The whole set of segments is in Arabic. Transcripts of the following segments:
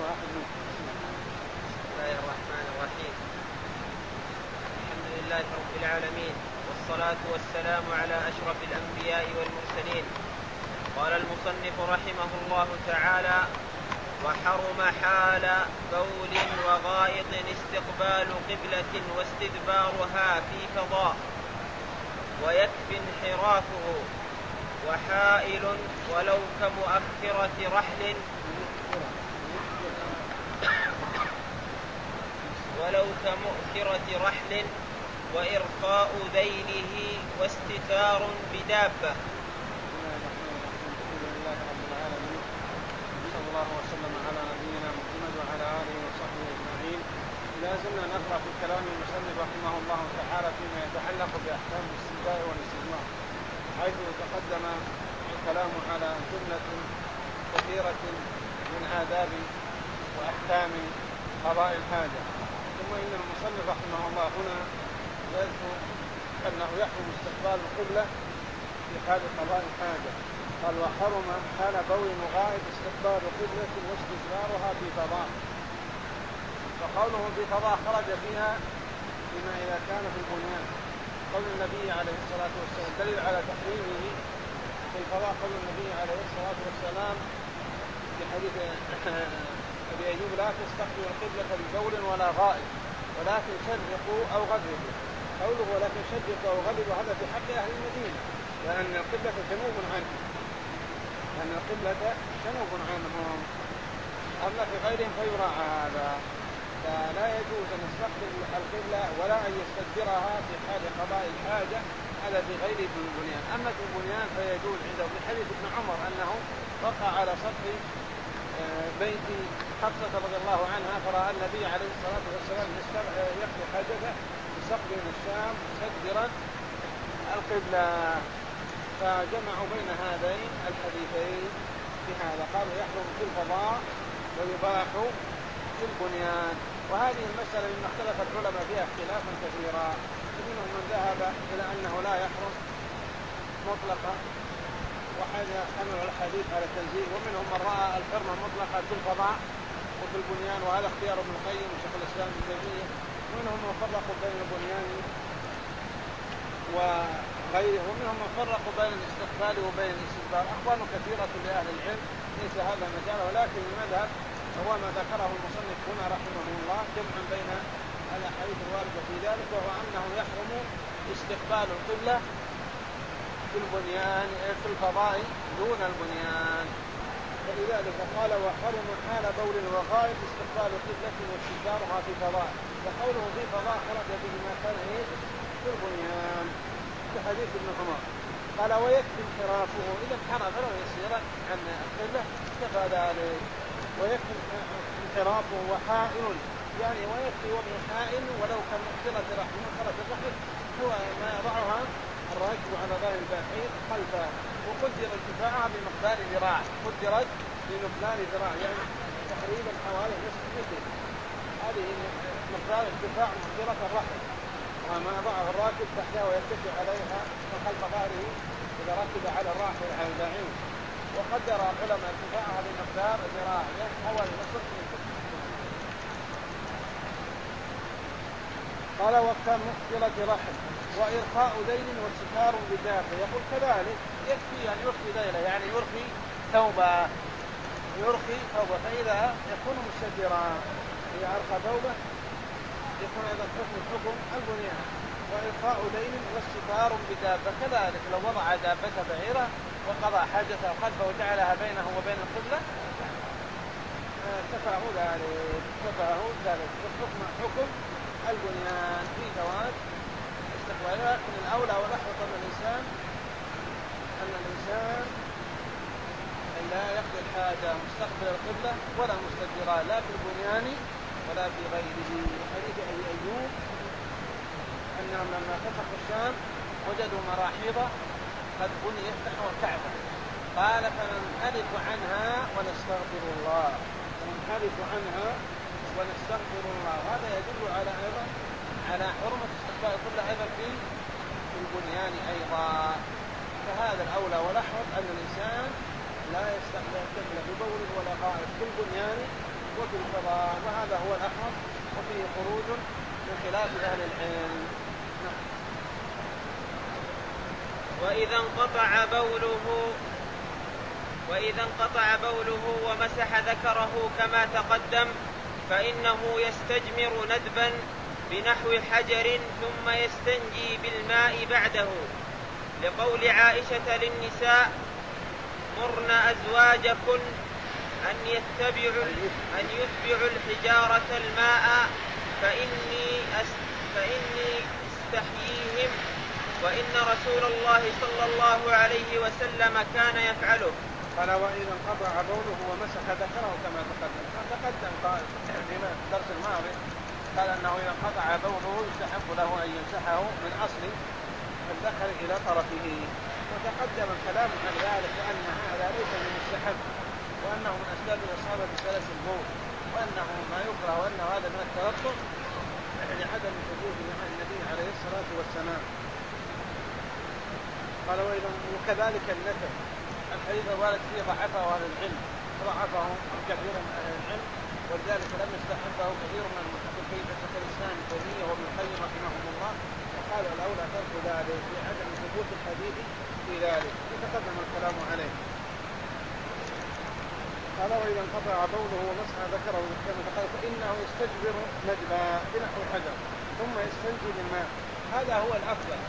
واحد منكم. بسم الله الرحمن الرحيم. الحمد لله رب العالمين، والصلاة والسلام على أشرف الأنبياء والمرسلين. قال المصنف رحمه الله تعالى: وحرم حال بول وغائط استقبال قبلة واستدبارها في فضاء، ويكفي انحرافه، وحائل ولو كمؤخرة رحل وإرخاء ذيله واستتار بدابة. الحمد لله رب العالمين، صلى الله وسلم على نبينا محمد وعلى آله وصحبه أجمعين. لا زلنا نقرأ في كلام المصنف رحمه الله تعالى فيما يتعلق بأحكام الاستنجاء والاستجمار، حيث تقدم الكلام على جملة كثيرة من آداب وأحكام قضاء الحاجة. ثم إن المصنف رحمه الله هنا يذكر أنه يحرم استقبال القبلة في حال قضاء الحاجة. قال: وحرم حال بول وغائط استقبال قبلة واستدبارها في فضاء. فقوله في فضاء خرج فيها بما إذا كان في البنيان. قول النبي عليه الصلاة والسلام دليل على تحريمه في الفضاء، قول النبي عليه الصلاة والسلام في حديث أبي أيوب: لا تستقبلوا القبلة ببول ولا غائط ولكن شرقوا أو غربوا. قوله ولكن شرقوا أو غربوا هذا في حق أهل المدينة، لأن القبلة جنوب عنهم، أما في غيرهم فيراعى هذا. فلا يجوز أن يستقبل القبلة ولا أن يستدبرها في حال قضاء الحاجة، هذا في غير البنيان. أما في البنيان فيجوز عنده. في حديث ابن عمر أنه وقع على سطح بيت حفصة رضي الله عنها، فرأى النبي عليه الصلاة والسلام يقضي حاجته بسقف من الشام مستدبرا القبلة، فجمعوا بين هذين الحديثين بهذا. قالوا يحرم في الفضاء ويباح في البنيان. وهذه المسألة مما اختلف العلماء فيها اختلافا كثيرا، منهم من ذهب إلى أنه لا يحرم مطلقا وحمل الحديث على التنزيل، ومنهم من رأى الحرمة مطلقة في الفضاء وفي البنيان، وهذا اختيار ابن القيم وشيخ الإسلام ابن تيمية. ومنهم من فرقوا بين البنيان وغيره، ومنهم من فرقوا بين الاستقبال وبين الاستدبار. أقوال كثيرة لأهل العلم، ليس هذا مجال، ولكن المذهب هو ما ذكره المصنف هنا رحمه الله جمعا بين الأحاديث الواردة في ذلك، وهو أنه يحرم استقبال القبلة في البنيان في الفضاء دون البنيان. فلذلك قال: وحرم حال بول وغائط استقبال القبلة واستدبارها في فضاء. فقوله في فضاء خرج به ما كان في البنيان في حديث ابن عمر. قال: ويكفي انحرافه، إذا انحرف لو يسير عن القبلة كفى ذلك. ويكفي انحرافه. وحائل يعني ويكفي وضع حائل ولو كمؤخرة رحل. مؤخرة الرحل هو ما يضعها الراكب على ظهر البعير خلفه، وقدر ارتفاعها بمقدار ذراع، قدرت بمقدار ذراع يعني تقريبا حوالي نصف متر. هذه مقدار ارتفاع مؤخرة الرحل، وما ضعه الراكب تحتها ويرتفع عليها من خلف ظهره إذا ركب على الراحل على البعير. وقدر العلماء ارتفاعها بمقدار ذراع يعني حوالي نصف متر. قال: وكمؤخرة رحل وإرخاء ذيل واستتار بدابة. يقول كذلك يكفي أن يرخي ذيله، يعني يرخي ثوبه، فإذا يكون مستترا إذا أرخى ثوبه يكون أيضا حكم البنيان. وإرخاء ذيل واستتار بدابة كذلك، لو وضع دابة بعيرة وقضى حاجته خلفه وجعلها بينه وبين القبلة كفاه ذلك. حكم البنيان في جواز استقبالها. لكن الأولى والأحوط أن الإنسان لا يقضي الحاجة مستقبل القبلة ولا مستدبرها، لا في البنيان ولا في غيره. حديث أبي أيوب أنهم لما فتحوا الشام وجدوا مراحيض قد بنيت نحو الكعبة، قال: فننحرف عنها ونستغفر الله. هذا يدل على أيضا على حرمة استقبال القبلة أيضا في البنيان أيضا. فهذا الأولى والأحوط أن الإنسان لا يستقبل القبلة ببول ولا غائط في البنيان ثبوت الفضاء، وهذا هو الأحمر وفيه خروج من خلاف أهل العلم. وإذا انقطع بوله ومسح ذكره كما تقدم فإنه يستجمر ندبا بنحو حجر ثم يستنجي بالماء بعده، لقول عائشة للنساء: مرن أزواجكن أن يتبعوا الحجارة الماء فإني استحييهم، وإن رسول الله صلى الله عليه وسلم كان يفعله. قال: وإذا انقطع بوله ومسح ذكره كما تقدم قال في الدرس الماضي، قال أنه إذا انقطع بوله يستحب له أن يمسحه من أصل الذكر إلى طرفه، وتقدم الكلام عن ذلك وأن هذا ليس من السحب، وأنه من أسباب الإصابة بسلس البول، وأنه ما يكره، وأنه هذا من التلطف لعدم ثبوت النبي عليه الصلاة والسلام. قال: وكذلك النتف، الحديث الوارد فيه ضعفه أهل العلم، ضعفه كثير من أهل العلم، ولذلك لم يستحبه كثير من المحققين كشيخ الإسلام ابن تيمية وابن القيم رحمهم الله، وقال الأولى ترك ذلك لعدم ثبوت الحديث في ذلك، يتقدم الكلام عليه. قال: وإذا انقطع بوله ومسح ذكره كما تقدم فإنه يستجبر ندبا بنحو حجر ثم يستنجي بالماء، هذا هو الأفضل،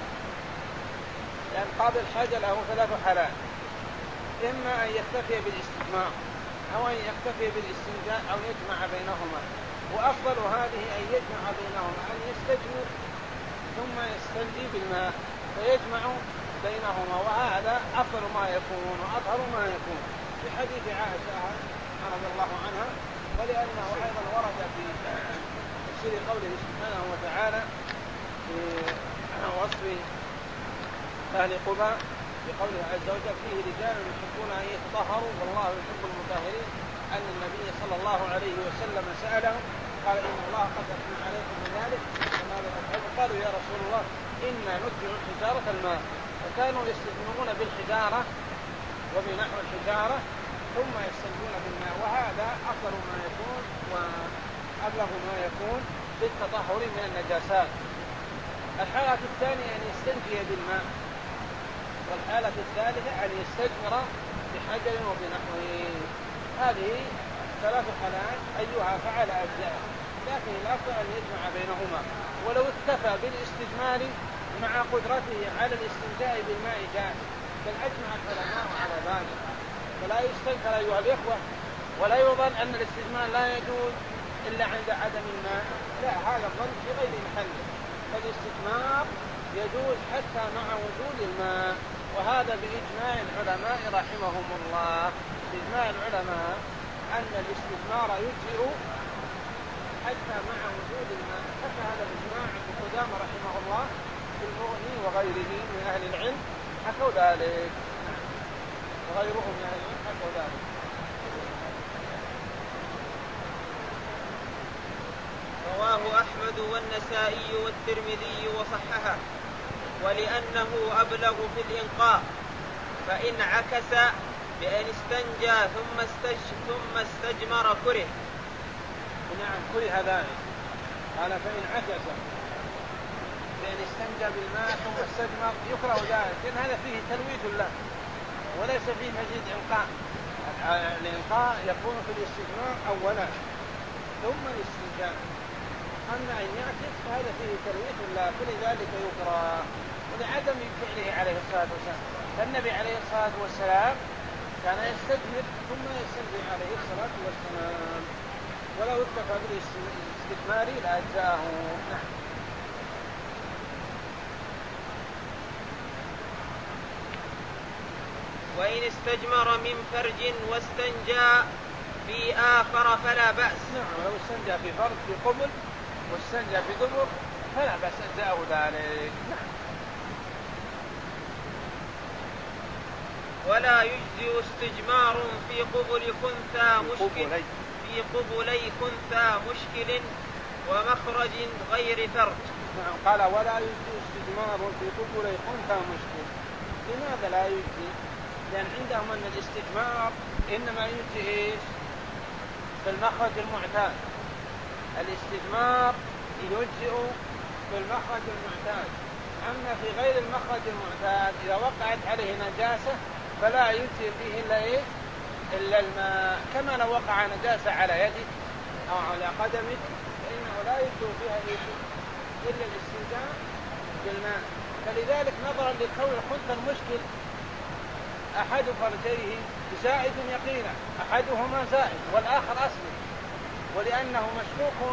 لأن قاضي الحاجة له ثلاث حالات: إما أن يكتفي بالاستجمار، أو أن يكتفي بالاستنجاء، أو يجمع بينهما، وأفضل هذه أن يجمع بينهما، أن يستجمر ثم يستنجي بالماء فيجمع بينهما، وهذا أفضل ما يكون وأطهر ما يكون، في حديث عائشة رضي الله عنها، ولأنه أيضا ورد في تفسير قوله سبحانه وتعالى في وصف أهل قباء بقوله عز وجل: فيه رجال يحبون أن يتطهروا والله يحب المطهرين، أن النبي صلى الله عليه وسلم سألهم قال: إن الله قد أثنى عليكم من ذلك فماذا تفعلون؟ قالوا: يا رسول الله إنا نتبع الحجارة الماء، فكانوا يستجمرون بالحجارة وبنحو الحجارة ثم يستنجون بالماء، وهذا أفضل ما يكون وأبلغ ما يكون بالتطهر من النجاسات. الحالة الثانية أن يستنجي بالماء، والحالة الثالثة أن يستجمر بحجر وبنحوه. هذه ثلاث حالات أيها فعل أجزاء، لكن الأفضل أن يجمع بينهما، ولو اكتفى بالاستجمار مع قدرته على الاستنجاء بالماء جاء، بل أجمع العلماء على ذلك، فلا يستنكر أيها الإخوة، ولا يظن أن الاستجمار لا يجوز إلا عند عدم الماء، لا، هذا الظن في غير محله، فالاستجمار يجوز حتى مع وجود الماء، وهذا بإجماع العلماء رحمهم الله، بإجماع العلماء أن الاستجمار يجزئ حتى مع وجود الماء، حتى هذا الإجماع ابن قدامة رحمه الله في المغني وغيره من أهل العلم حكوا ذلك، وغيرهم من أهل العلم حكوا ذلك. رواه أحمد والنسائي والترمذي وصححه، ولأنه أبلغ في الإنقاء، فإن عكس بأن استنجى ثم استجمر كره. نعم، كره ذلك. قال: فإن عكس بأن استنجى بالماء ثم استجمر يكره ذلك، لأن هذا فيه تلويث له وليس فيه مزيد إنقاء. الإنقاء يكون في الاستجمار أولا ثم الاستنجاء، أما أن يعكس فهذا فيه تلويث له، فلذلك يكره، ولعدم فعله عليه الصلاة والسلام. فالنبي عليه الصلاة والسلام كان يستجمر ثم يستنجي عليه الصلاة والسلام، ولو اكتفى بالاستجمار لأجزاه. وإن استجمر من فرج واستنجى في آخر فلا بأس. نعم، لو استنجى في فرج في قبل واستنجى في دبر فلا بأس، أجزاه ذلك. ولا يجزئ استجمار في قبل خنثى مشكل ومخرج غير فرج. نعم، قال: ولا يجزئ استجمار في قبل خنثى مشكل. لماذا لا يجزئ؟ لأن عندهم أن الاستجمار إنما يجزئ في المخرج المعتاد. الاستجمار يجزئ في المخرج المعتاد، أما في غير المخرج المعتاد إذا وقعت عليه نجاسة فلا يجزئ فيه إلا الماء، كما لو وقع نجاسة على يدك أو على قدمك فإنه لا يجزئ فيها إلا الاستنجاء بالماء. فلذلك نظرا لكون الخنثى المشكل أحد فرجيه زائد يقينا، أحدهما زائد والآخر أصلي، ولأنه مشكوك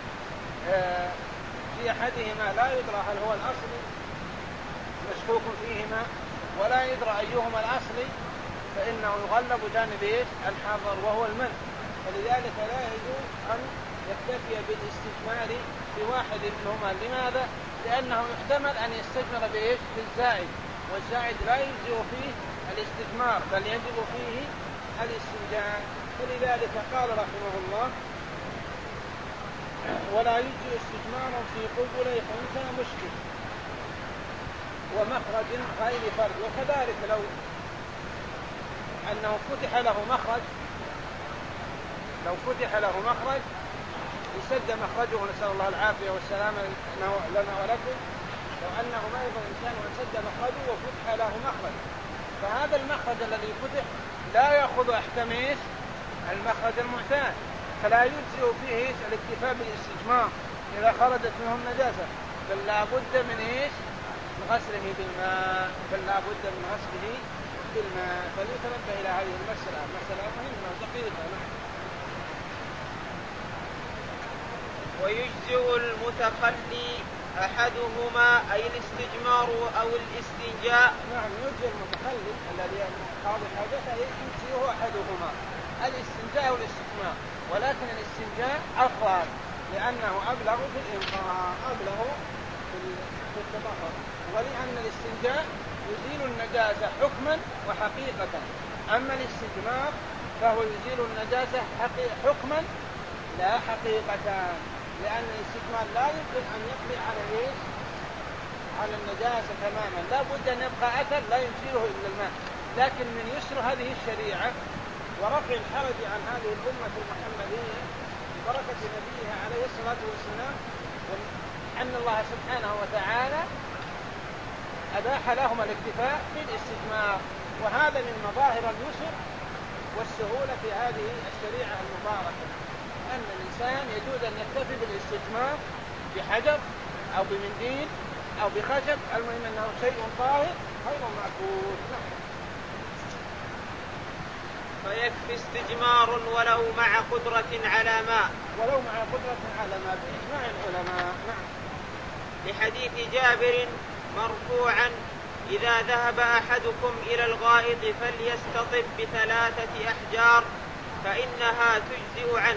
في أحدهما لا يدرى هل هو الأصلي، مشكوك فيهما ولا يدرى أيهما الأصلي، فإنه يغلب جانب الحظر وهو المنع. فلذلك لا يجوز أن يكتفي بالاستجمار بواحد منهما. لماذا؟ لأنه يحتمل أن يستجمر بالزائد، والزائد لا يجزئ فيه الاستجمار بل يجب فيه الاستنجاء. فلذلك قال رحمه الله: ولا يجزئ استجمار في قبل خنثى مشكل ومخرج غير فرد. وكذلك لو أنه فتح له مخرج يسد مخرجه، نسأل الله العافية والسلامة لنا ولكم، لو أنه أيضا إنسان وسد مخرجه وفتح له مخرج، فهذا المخرج الذي فتح لا يأخذ أحكام المخرج المعتاد، فلا يجزئ فيه الاكتفاء بالاستجمار إذا خرجت منه النجاسة، بل لا بد من غسله بالماء، فليتنبه إلى هذه المسألة مهمة دقيقة. ويجزئ المتخلي أحدهما أي الاستجمار أو الاستنجاء. نعم، يجزئ المتخلي الذي قاضي حاجته يجزئه أحدهما الاستنجاء والاستجمار، ولكن الاستنجاء أفضل لأنه أبلغ في الإنقاء، أبلغ في التطهر، ولأن الاستنجاء يزيل النجاسة حكما وحقيقة، أما الاستجمار فهو يزيل النجاسة حكما لا حقيقة، لأن الاستجمار لا يمكن أن يقضي على النجاسة تماما، لا بد أن يبقى أثر لا يزيله إلا الماء. لكن من يسر هذه الشريعة ورفع الحرج عن هذه الأمة المحمدية ببركة نبيها عليه الصلاة والسلام، أن الله سبحانه وتعالى أباح لهم الاكتفاء بالاستجمار، وهذا من مظاهر اليسر والسهولة في هذه الشريعة المباركة، أن الإنسان يجوز أن يكتفي بالاستجمار بحجر أو بمنديل أو بخشب، المهم أنه شيء طاهر غير مأكول. فيكفي استجمار ولو مع قدرة على ماء، بإجماع العلماء. نعم. لحديث جابر مرفوعا: إذا ذهب أحدكم إلى الغائط فليستطب ب3 أحجار فإنها تجزئ عنه.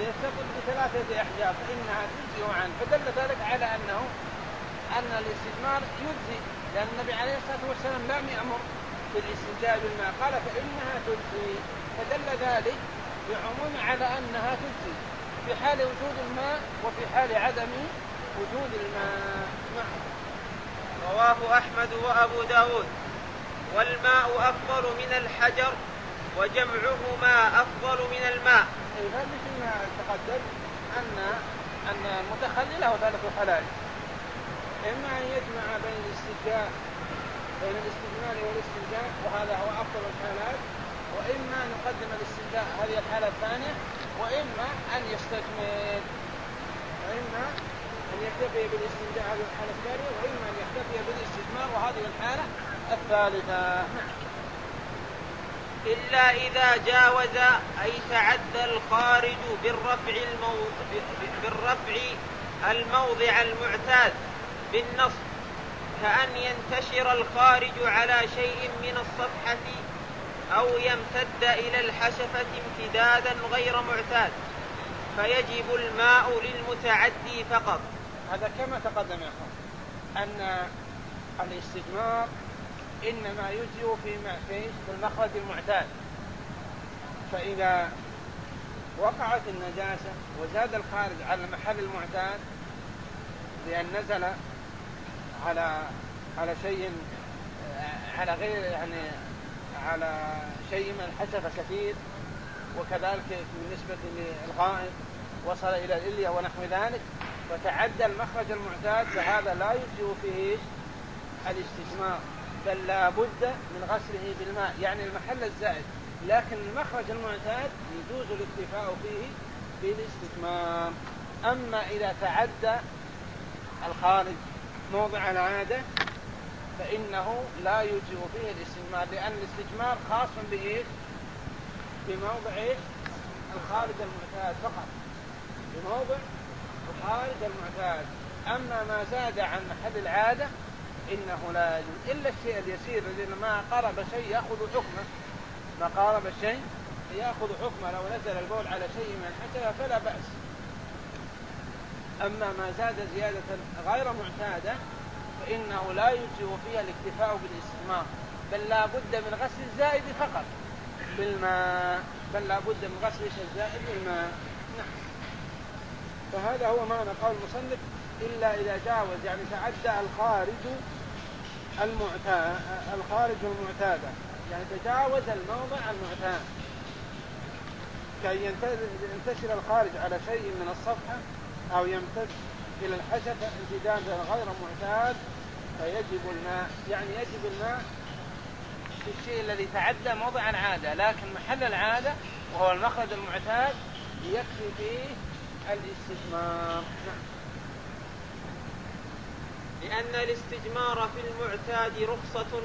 فدل ذلك على أن الاستجمار يجزي، لأن النبي عليه الصلاة والسلام لم يأمر بالاستنجاء بالماء، قال فإنها تجزي، فدل ذلك بعموم على أنها تجزي في حال وجود الماء وفي حال عدم وجود الماء. رواه أحمد وأبو داود. والماء أفضل من الحجر وجمعهما أفضل من الماء. مثل ما تقدم أن المتخلي له 3 حالات: إما أن يجمع بين الاستجمار والاستنجاء وهذا هو أفضل الحالات، وإما أن يقدم الاستنجاء هذه الحالة الثانية، وإما أن يستجمر، وإما أن يكتفي بالاستنجاء هذه الحالة الثانية، وإما أن يكتفي بالاستجمار وهذه الحالة الثالثة. إلا إذا جاوز أي تعدى الخارج بالرفع الموضع المعتاد بالنصب، كأن ينتشر الخارج على شيء من الصفحة أو يمتد إلى الحشفة امتدادا غير معتاد، فيجب الماء للمتعدي فقط. هذا كما تقدم يا أخوان أن الاستجمار إنما يجزئ في المخرج المعتاد، فإذا وقعت النجاسة وزاد الخارج على المحل المعتاد بأن نزل على شيء على غير على شيء من الحشفة كثير وكذلك بالنسبة للغائط وصل إلى الإلية ونحو ذلك وتعدى المخرج المعتاد فهذا لا يجزئ فيه الاستجمار، بل لا بد من غسله بالماء، يعني المحل الزائد، لكن المخرج المعتاد يجوز الاكتفاء فيه بالاستجمار. أما إذا تعدى الخارج موضع العادة فإنه لا يجزئ فيه الاستجمار، لأن الاستجمار خاص بإيش؟ بموضع الخارج المعتاد فقط، بموضع الخارج المعتاد. أما ما زاد عن محل العادة إنه لا يجوز، إلا الشيء اليسير الذي ما قرب شيء يأخذ حكمه، ما قارب الشيء يأخذ حكمه، لو نزل البول على شيء من الحشرة فلا بأس. أما ما زاد زيادة غير معتادة فإنه لا يجزئ فيها الاكتفاء بالاستجمار، بل لا بد من غسل الزائد فقط بالماء، بل لا بد من غسل الزائد بالماء. نعم. فهذا هو معنى قول المصنف إلا إذا جاوز، يعني تعدى الخارج المعتادة، يعني تجاوز الموضع المعتاد، كي ينتشر الخارج على شيء من الصفحة أو يمتد إلى الحشفة امتدادا غير معتاد فيجب الماء، يعني يجب الماء في الشيء الذي تعدى موضع العادة، لكن محل العادة وهو المخرج المعتاد يكفي فيه الاستجمار. لأن الاستجمار في المعتاد رخصة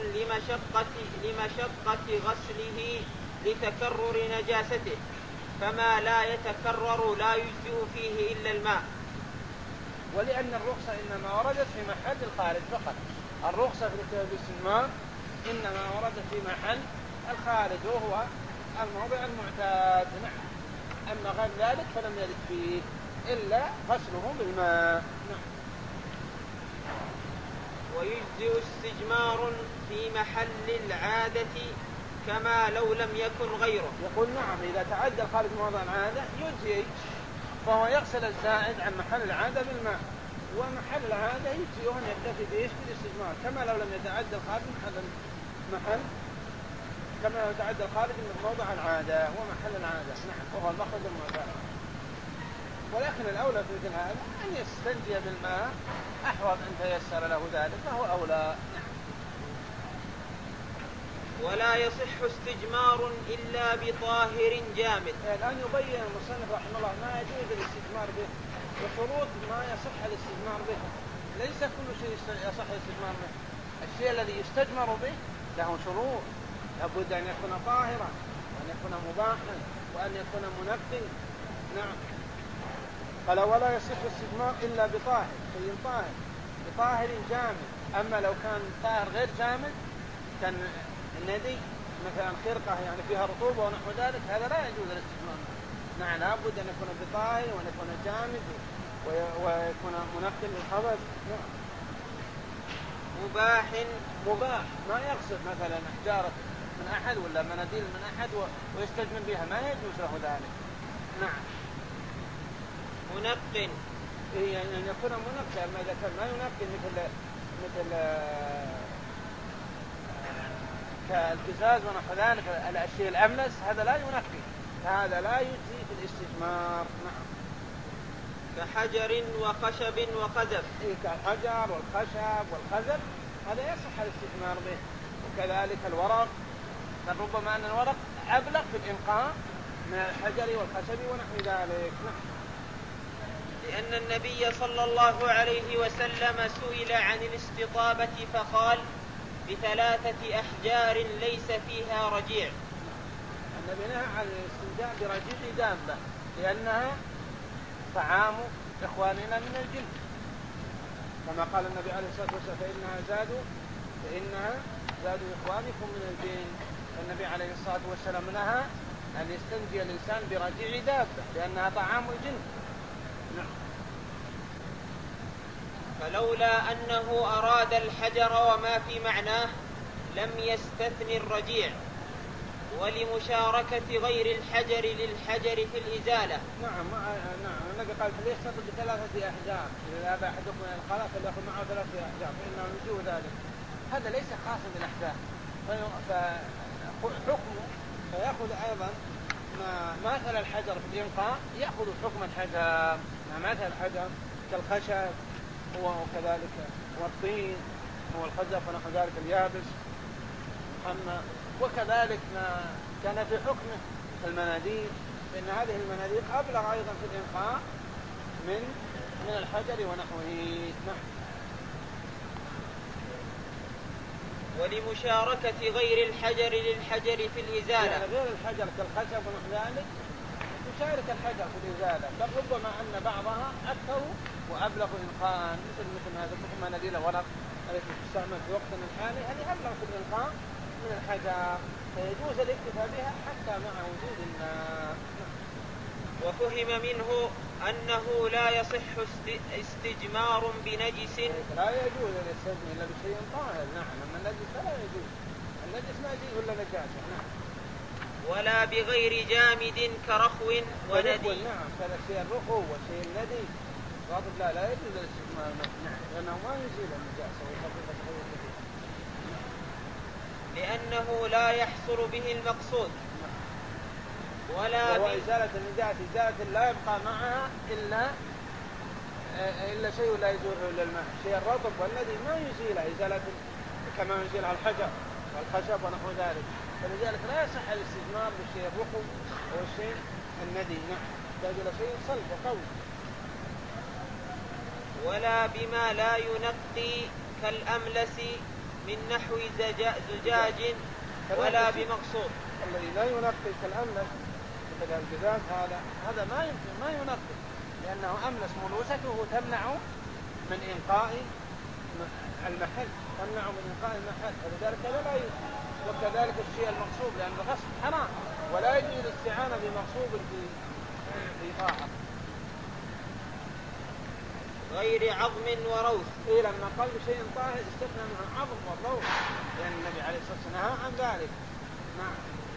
لمشقة غسله لتكرر نجاسته، فما لا يتكرر لا يجزئ فيه إلا الماء. ولأن الرخصة إنما وردت في محل الخارج فقط، الرخصة في الاستجمار إنما وردت في محل الخارج وهو الموضع المعتاد. أما غير ذلك فلم يرد فيه إلا غسله بالماء. ويجزئ استجمار في محل العادة كما لو لم يكن غيره. يقول نعم، إذا تعدى الخارج موضع العادة يجزئ، فهو يغسل الزائد عن محل العادة بالماء، ومحل العادة يجزئه أن يكتفي بإيش؟ بالاستجمار، كما لو لم يتعدى الخارج كما لو تعدى الخارج من موضع العادة ومحل العادة. نعم، وهو المخرج المعتاد. ولكن الأولى في مثل هذا أن يستنجي بالماء، أحوط أن تيسر له ذلك فهو أولى. ولا يصح استجمار إلا بطاهر جامد. الآن يبين المصنف رحمه الله ما يجوز الاستجمار به وشروط ما يصح الاستجمار به. ليس كل شيء يصح الاستجمار به، الشيء الذي يستجمر به له شروط، لابد أن يكون طاهرا وأن يكون مباحا وأن يكون منقٍ. نعم. قال ولا يصح الاستجمار إلا بطاهر، شيء طاهر، بطاهر جامد. أما لو كان طاهر غير جامد كان الندي مثلا خرقة يعني فيها رطوبة ونحو ذلك هذا لا يجوز الاستجمار. نعم، لابد أن يكون بطاهر وأن يكون جامد ويكون منقٍ للخبث. مباح ما يغسل مثلا حجارة من أحد ولا مناديل من أحد ويستجمر بها، ما يجوز له ذلك. نعم. منقٍ يعني أن يكون منقٍ، أما إذا كان ما ينقٍ مثل كالقزاز ونحو ذلك الأشياء الأملس هذا لا ينقي، هذا لا يجزي في الاستجمار. نعم. كحجر وخشب وخزف. كالحجر والخشب والخزف هذا يصح الاستجمار به، وكذلك الورق، ربما أن الورق أبلغ في الإنقاء من الحجر والخشب ونحو ذلك. لأن النبي صلى الله عليه وسلم سئل عن الاستطابة فقال ب3 أحجار ليس فيها رجيع. النبي نهى عن الاستنجاء برجيع دابة لأنها طعام إخواننا من الجن، كما قال النبي عليه الصلاة والسلام فإنها زاد إخوانكم من الجن. النبي عليه الصلاة والسلام نهى أن يستنجي الإنسان برجيع دابة لأنها طعام الجن. نعم. فلولا أنه أراد الحجر وما في معناه لم يستثن الرجيع، ولمشاركة غير الحجر للحجر في الإزالة. نعم. النبي قال فليستطب ب3 أحجار، إذا أبى أحدكم إلى الخلاء فليأخذ معه 3 أحجار فإنه يجوز ذلك. هذا ليس خاصا بالأحجار، فحكمه فيأخذ أيضا مثل الحجر في الإنقاء يأخذ حكم الحجر، مثل الحجر كالخشب وكذلك والطين والخزف ونحو ذلك اليابس محمى، وكذلك ما كان في حكمه المناديل، فإن هذه المناديل أبلغ أيضا في الإنقاء من الحجر ونحوه. ولمشاركة غير الحجر للحجر في الإزالة، يعني غير الحجر كالخشب ونحو ذلك تشارك الحجر في الإزالة، بل ربما أن بعضها أكثر وأبلغ إنقاء، مثل هذا الحكم مناديل ورق التي تستعمل في وقتنا الحالي، هذه أبلغ في الإنقاء من الحجر، فيجوز الاكتفاء بها حتى مع وجود الماء. وفهم منه أنه لا يصح استجمار بنجس، لا يجوز الاستجمار إلا بشيء طاهر. نعم، أما النجس فلا يجوز، النجس ما يجوز إلا نجاسة. نعم. ولا بغير جامد كرخو وندي. نعم، هذا الشيء الرخو والشيء الندي غاضب لا يجوز الاستجمار. نعم، لأنه ما يزيل النجاسة ويخفف تخفيف كثير، لأنه لا يحصل به المقصود. وهو إزالة النجاسة إزالة لا يبقى معها إلا شيء لا يزوله إلا الماء. الشيء الرطب والذي ما يزيله إزالة كما يزيل على الحجر والخشب ونحو ذلك، فلذلك لا يصح الاستجمار بالشيء الرطب والشيء الندي. نعم، يحتاج إلى شيء صلب وقوي. ولا بما لا ينقي كالأملس من نحو زجاج ولا بمقصود. الذي لا ينقي كالأملس مثل الجزاز هذا ما ينقي، لأنه أملس ملوسته تمنع من إنقاء المحل، فلذلك هذا لا يجوز. وكذلك الشيء المغصوب، لأن الغصب حرام ولا يجوز الاستعانة بمغصوب في طاعة. غير عظم وروث. لما قال بشيء طاهر استثنى منه العظم والروث، لأن النبي عليه الصلاة والسلام نهى عن ذلك. نعم.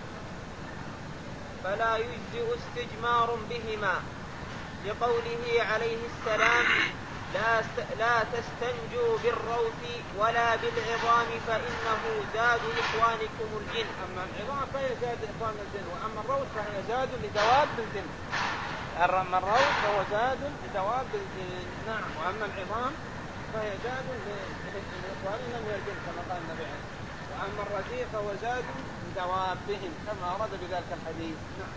فلا يجزئ استجمار بهما، لقوله عليه السلام: لا تستنجوا بالروث ولا بالعظام فإنه زاد إخوانكم الجن. أما العظام فهي زاد إخوان الجن، وأما الروث فهي زاد لدواب الجن. أما الروث فهو زاد لدواب الجن. نعم. وأما العظام فهي زاد لإخواننا من الجن كما قال النبي عليه. وأما الرجيع فهو زاد لدوابهم كما ورد بذلك الحديث. نعم.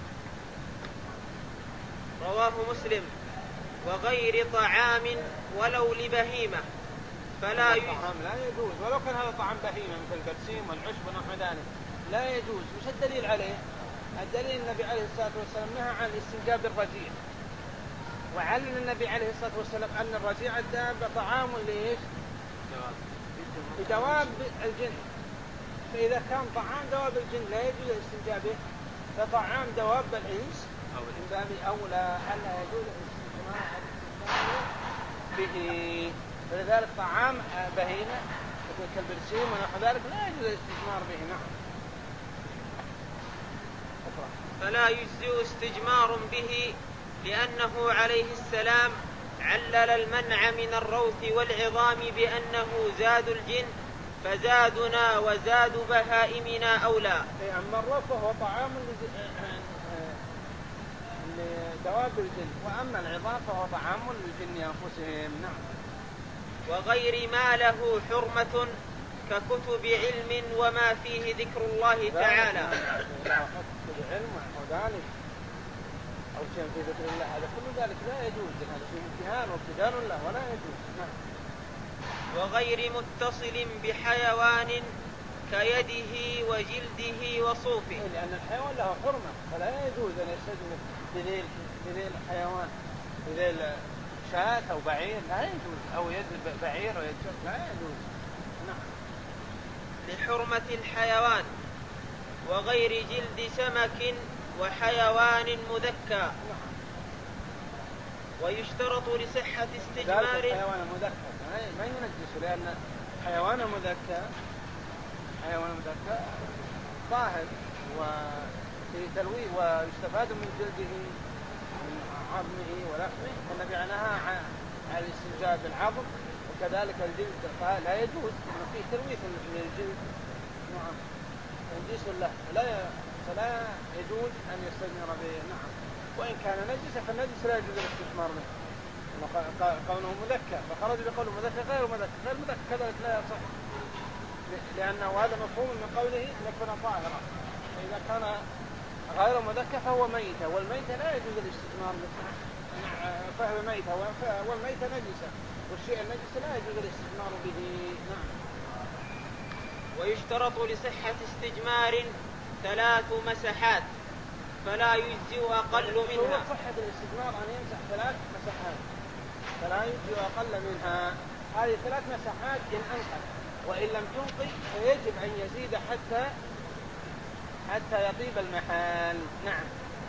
رواه مسلم: وغير طعام ولو لبهيمة فلا طعام لا يجوز، ولو كان هذا طعام بهيمة مثل البرسيم والعشب ونحو ذلك لا يجوز. وش الدليل عليه؟ الدليل النبي عليه الصلاة والسلام نهى عن الاستنجاء بالرجيع، وعلم النبي عليه الصلاة والسلام أن الرجيع الدابة طعام لإيش؟ لدواب الجن، فإذا كان طعام دواب الجن لا يجوز الاستنجاء به، فطعام دواب الإنس من باب أولى ألا يجوز الاستنجاء به. فلذلك طعام بهيمة كالبرسيم ونحو ذلك لا يجوز الاستجمار به. نعم. فلا يجزئ استجمار به، لأنه عليه السلام علل المنع من الروث والعظام بأنه زاد الجن، فزادنا وزاد بهائمنا أولى. أما الروث فهو طعام لدواب الجن، وأما العظام فهو طعام للجن أنفسهم. نعم. وغير ما له حرمة ككتب علم وما فيه ذكر الله تعالى. كتب علم وذلك أو شيء في ذكر الله، هذا كل ذلك لا يجوز، هذا شيء امتهان وابتدال له ولا يجوز. نعم. وغير متصل بحيوان كيده وجلده وصوفه، لأن الحيوان له حرمة فلا يجوز أن يستجمر بذيل الحيوان، بذيل شاة أو بعير لا يجوز، أو يد بعير أو يد شاة لا يجوز. نعم. لحرمة الحيوان. وغير جلد سمك وحيوان مذكى. ويشترط لصحة استجمار الحيوان المذكى ما ينجس، لأن حيوان مذكى طاهر وفي تلويه ويستفاد من جلده من عظمه ولحمه، والنبي نهى عن الاستنجاء بالعظم، وكذلك الجلد لا يجوز، لأنه فيه تلويث من الجلد. نعم. تنجيس له لا فلا يجوز أن يستثمر به. نعم. وإن كان نجسا فالنجس لا يجوز الاستثمار به، قوله مذكر فخرج بقوله مذكر غير مذكر، غير مذكر كذلك لا يصح، لأنه هذا مفهوم من قوله لكن طاهرا، فإذا كان غير مذكر فهو ميتة، والميتة لا يجوز الاستثمار به، فهو ميتة والميتة نجسة، والشيء النجس لا يجوز الاستثمار به. نعم. ويشترط لصحة استجمار 3 مسحات فلا يجزئ أقل منها. صحة الاستجمار أن يمسح 3 مسحات فلا يجزئ أقل منها. هذه 3 مسحات إن أنقذ، وإن لم تنقذ فيجب أن يزيد حتى يطيب المحال. نعم.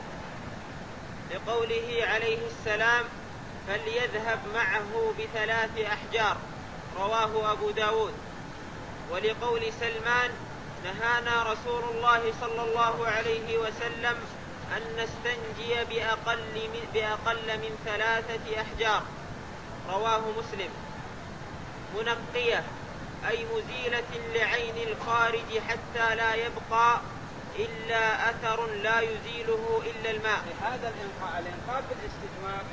لقوله عليه السلام فليذهب معه ب3 أحجار رواه أبو داود. ولقول سلمان نهانا رسول الله صلى الله عليه وسلم أن نستنجي بأقل من 3 أحجار رواه مسلم. منقية أي مزيلة لعين الخارج حتى لا يبقى إلا أثر لا يزيله إلا الماء. هذا الإنقاذ في الاستجمار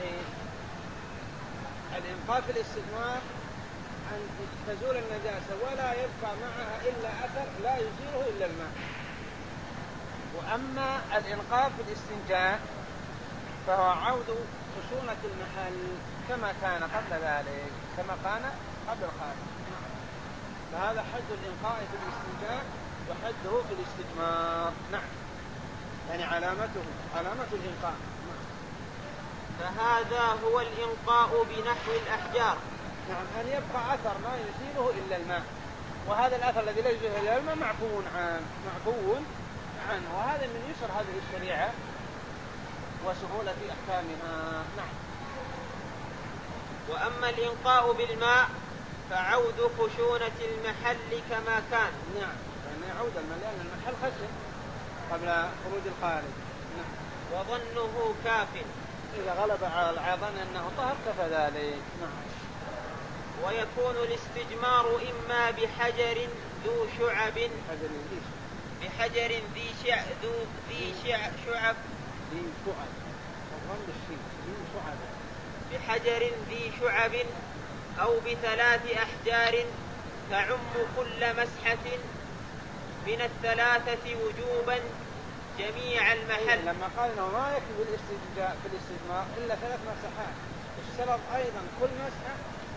الإنقاذ في الاستجمار أن تزول النجاسة ولا يبقى معها إلا أثر لا يزيله إلا الماء. وأما الإنقاذ في الاستنجاء فهو عود خشونة المحل كما كان قبل ذلك، كما كان قبل الخارج. فهذا حد الإنقاء في الاستنجاء وحده في الاستجمار. نعم. يعني علامة الإنقاء. فهذا هو الإنقاء بنحو الأحجار. نعم. أن يبقى أثر ما يزيله إلا الماء، وهذا الأثر الذي لا يزيله إلا الماء معفو عنه، وهذا من يسر هذه الشريعة وسهولة أحكامها. نعم. وأما الإنقاء بالماء فعود خشونة المحل كما كان. نعم. فإن يعود الماء لأن المحل خشن قبل خروج الخارج. نعم. وظنه كاف. إذا غلب على الظن أنه طهر كفى ذلك. نعم. ويكون الاستجمار إما بحجر ذو شعب بحجر ذي شعب أو ب3 أحجار تعم كل مسحة من 3 وجوبا جميع المحل. لما قال إنه ما يكفي في الاستجمار إلا 3 مسحات، اشترط أيضا كل مسحة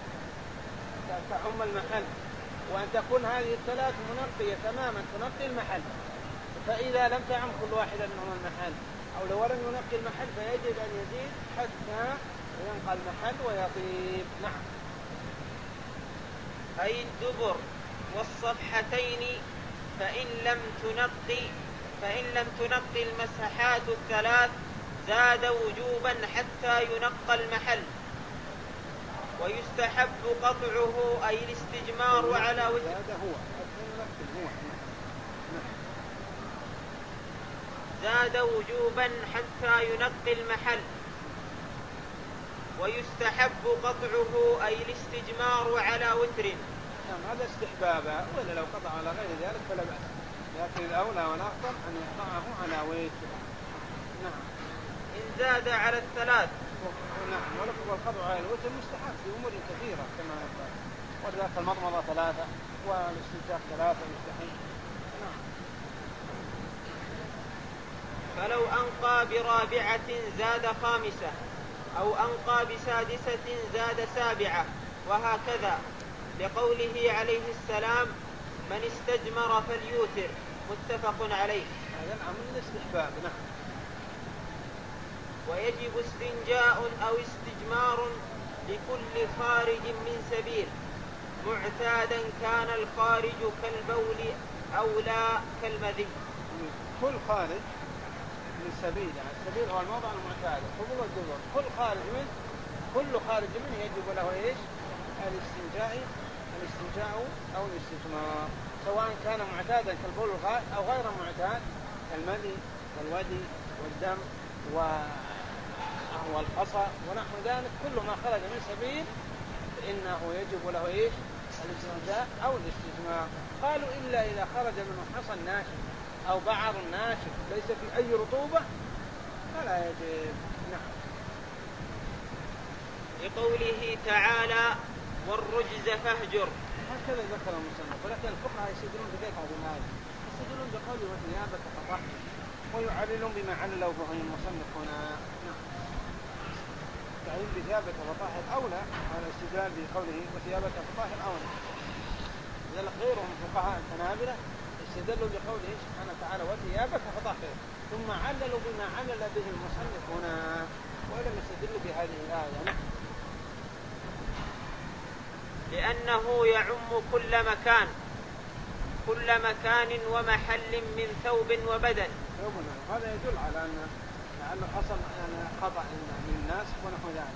تعم المحل، وأن تكون هذه ال3 منقية تماما تنقي المحل. فإذا لم تعم كل واحدة منهم المحل أو لو لم ينقي المحل فيجب أن يزيد حتى ينقى المحل ويطيب. نعم. أي الدبر والصفحتين فإن لم تنقي المسحات ال3 زاد وجوبا حتى ينقى المحل. ويستحب قطعه أي الاستجمار على وجه زاد وجوبا حتى ينقي المحل. ويستحب قطعه أي الاستجمار على وتر. هذا استحبابا، ولا لو قطع على غير ذلك فلا بأس، لكن الأولى والأفضل أن يقطعه على وتر. نعم. إن زاد على 3. نعم. والقطع على الوتر مستحب في أمور كثيرة كما يقال، وذلك المضمضة 3 والاستنشاق 3 مستحيل. نعم. فلو أنقى ب4 زاد 5 أو أنقى ب6 زاد 7 وهكذا، لقوله عليه السلام من استجمر فليوتر متفق عليه. هذا الأمر الاستحباب. نعم. ويجب استنجاء أو استجمار لكل خارج من سبيل معتادا كان الخارج كالبول أو لا كالمذي. كل خارج من سبيل، يعني السبيل هو الموضع المعتاد، القبول والدبر، كل خارج منه يجب له ايش؟ الاستنجاء او الاستجمار، سواء كان معتادا كالبول او غير معتاد كالمذي والودي والدم والقصى ونحو ذلك. كل ما خرج من سبيل فإنه يجب له ايش؟ الاستنجاء او الاستجمار. قالوا إلا إذا خرج منه حصى ناشف أو بعر ناشف ليس في أي رطوبة فلا يجب. نعم. لقوله تعالى والرجز فاهجر. هكذا ذكر المصنف، ولكن الفقهاء يستدلون بذلك هذه الآية، يستدلون بقوله وثيابك فطهر، ويعللون بما علله به المصنف هنا. نعم. تعليل بثيابك فطهر أولى، هذا استدلال بقوله وثيابك فطهر أولى. لذلك غيرهم فقهاء الحنابلة استدلوا بقوله سبحانه وتعالى وثيابك فطهر، ثم عللوا بما علل به المصنف هنا، ولم يستدلوا بهذه الآية. لأنه يعم كل مكان ومحل من ثوب وبدن. هذا يدل على أن لعله حصل خطأ من الناس ونحو ذلك.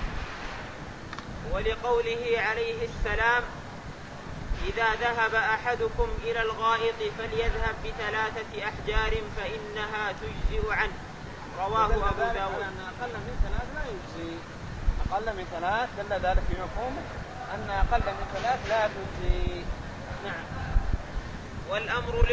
ولقوله عليه السلام إذا ذهب أحدكم إلى الغائط فليذهب ب3 أحجار فإنها تجزئ عنه. رواه أبو داود. أن أقل من 3 لا يجزي، أقل من 3 دل ذلك في مفهومه أن أقل من 3 لا تجزي. نعم. والأمر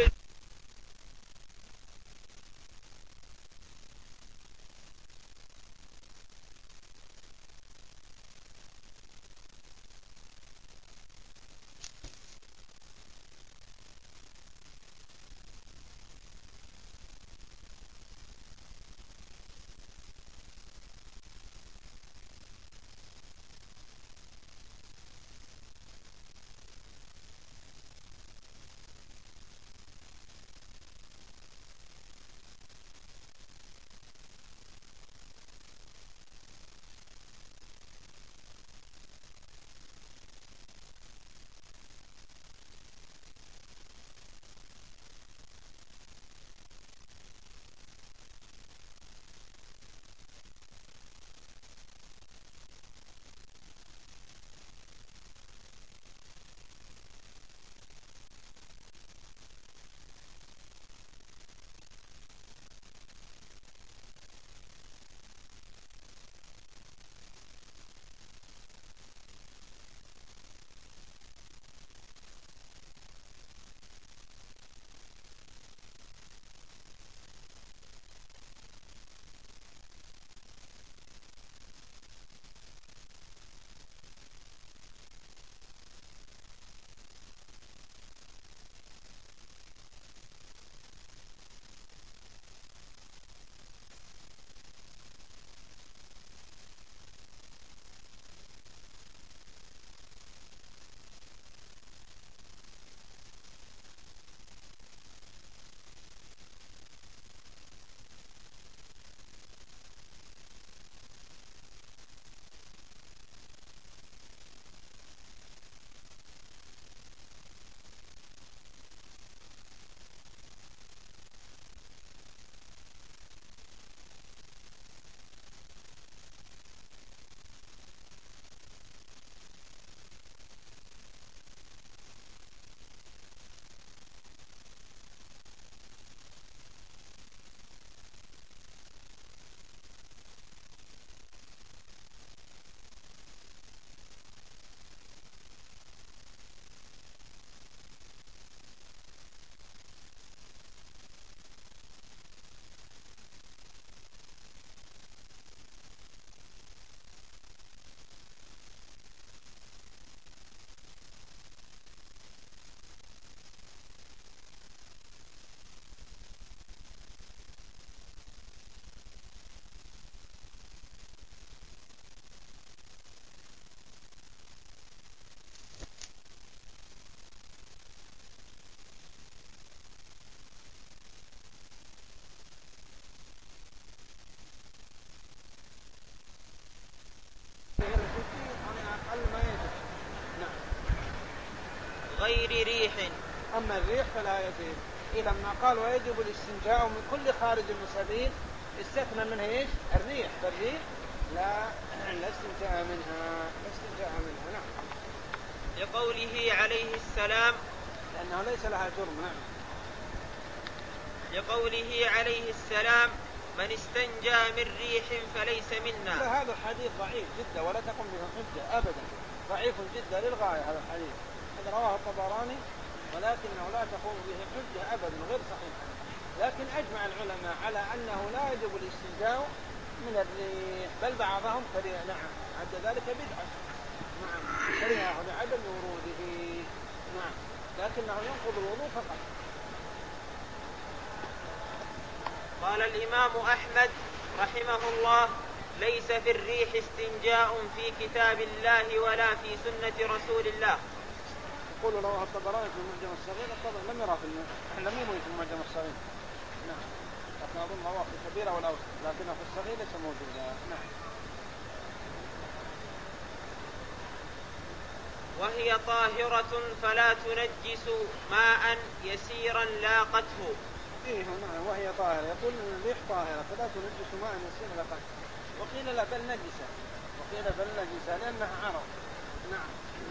غير ريح. أما الريح فلا يجب. لما قال ويجب الاستنجاء من كل خارج من سبيل استثنى منها ايش؟ الريح، فالريح لا استنجاء منها. نعم. لقوله عليه السلام لأنه ليس لها جرم. نعم. لقوله عليه السلام من استنجى من ريح فليس منا. هذا الحديث ضعيف جدا ولا تقوم به حجة أبدا، ضعيف جدا للغاية هذا الحديث. هذا رواه الطبراني ولكنه لا تقوم به حجة أبدا، غير صحيح. لكن أجمع العلماء على أنه لا يجب الاستنجاء من الريح، بل بعضهم كره، نعم، عد ذلك بدعة، نعم، كرهه لعدم وروده، نعم، لكنه ينقض الوضوء فقط. قال الإمام أحمد رحمه الله: ليس في الريح استنجاء في كتاب الله ولا في سنة رسول الله. يقول رواه الطبراني في المعجم الصغير، طبعا لم يرى لم يروي في المعجم الصغير، نعم، لكن أظن رواه في الكبيرة والأوسط، لكنه في الصغير ليس موجودا، نعم. وهي طاهرة فلا تنجس ماء يسيرا لاقته. إيه نعم، وهي طاهرة، يقول الريح طاهرة فلا تنجس ماء يسير لاقته، وقيل لا بل نجسة، وقيل بل نجسة لأنها عرض، نعم.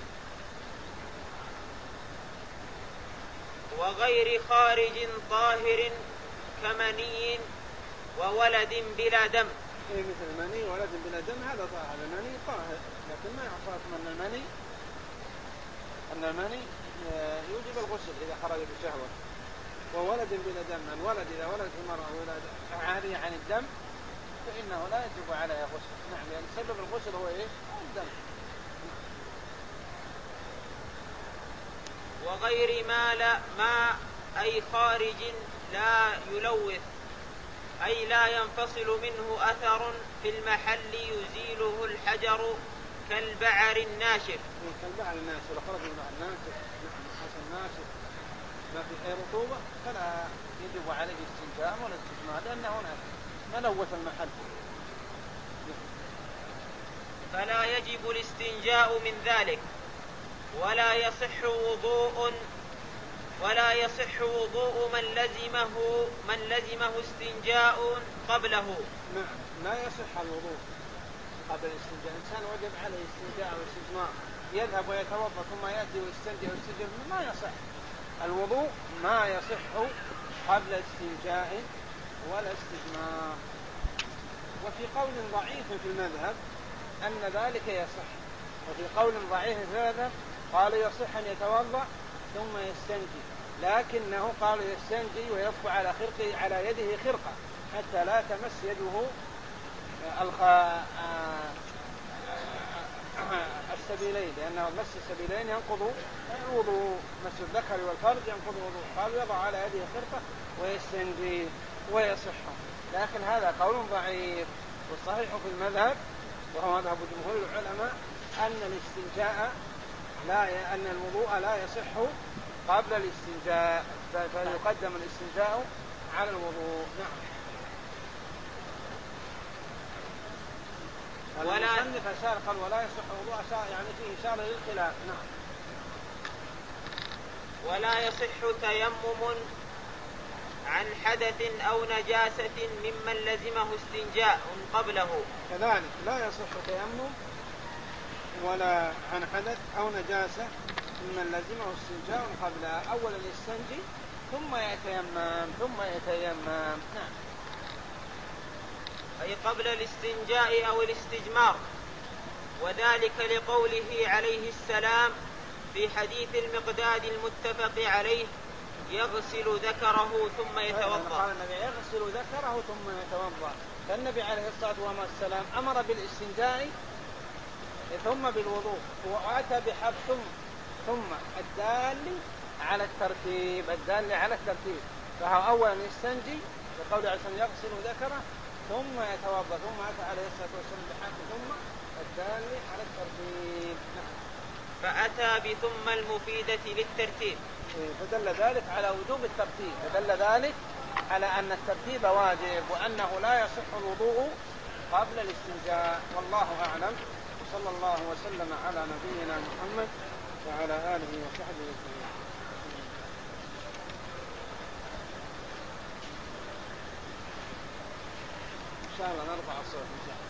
وغير خارج طاهر كمني وولد بلا دم. إيه مثل المني وولد بلا دم، هذا طاهر، المني طاهر، لكن ما يعرف أن المني يوجب الغسل إذا خرج بشهوة. وولد بلا دم، الولد إذا ولدت المرأة ولد عارية عن الدم فإنه لا يجب عليه غسل، نعم، لأن سبب الغسل هو إيه؟ الدم. وغير ما أي خارج لا يلوث، أي لا ينفصل منه أثر في المحل يزيله الحجر كالبعر الناشف. كالبعر الناشف، لو خرج من البعر الناشف، نعم، حسن ناشف ما في أي رطوبة فلا يجب عليه استنجاء ولا استجمار لأنه ملوث المحل. فلا يجب الاستنجاء من ذلك، ولا يصح وضوء من لزمه استنجاء قبله. نعم، لا يصح الوضوء قبل الاستنجاء، إنسان وجب عليه استنجاء واستجمار يذهب ويتوضأ ثم يأتي ويستنجي ويستجمر، ما يصح الوضوء، ما يصح قبل استنجاء ولا استجمار. وفي قول ضعيف في المذهب أن ذلك يصح، وفي قول ضعيف في المذهب قال يصح أن يتوضأ ثم يستنجي، لكنه قال يستنجي ويصب على يده خرقة حتى لا تمس يده السبيلين، لأنه مس السبيلين ينقض الوضوء، مس الذكر والفرج ينقض الوضوء، قال يضع على يده خرقة ويستنجي ويصح، لكن هذا قول ضعيف. والصحيح في المذهب وهو مذهب جمهور العلماء أن الوضوء لا يصح قبل الاستنجاء، فيقدم الاستنجاء على الوضوء، نعم. المصنف أشار قال ولا يصح الوضوء، يعني فيه إشارة للخلاف، نعم. ولا يصح تيمم عن حدث أو نجاسة ممن لزمه استنجاء قبله. كذلك لا يصح تيمم ولا عن حدث أو نجاسة ممن لزمه استنجاء قبله، أولا يستنجي ثم يتيمم، نعم. أي قبل الاستنجاء أو الاستجمار، وذلك لقوله عليه السلام في حديث المقداد المتفق عليه: يغسل ذكره ثم يتوضأ. قال النبي يغسل ذكره ثم يتوضأ، فالنبي عليه الصلاة والسلام أمر بالاستنجاء ثم بالوضوء، وأتى بحرف ثم الدال على الترتيب، فهو أولا يستنجي بقول عليه السلام يغسل ذكره ثم يتوضأ، ثم أتى عليه الصلاة والسلام بحرف ثم الدال على الترتيب، فأتى بثم المفيدة للترتيب، فدل ذلك على وجوب الترتيب، فدل ذلك على أن الترتيب واجب وأنه لا يصح الوضوء قبل الاستنجاء، والله أعلم. صلى الله وسلم على نبينا محمد وعلى آله وصحبه وسلم. إن شاء الله نرفع الصوت إن شاء الله.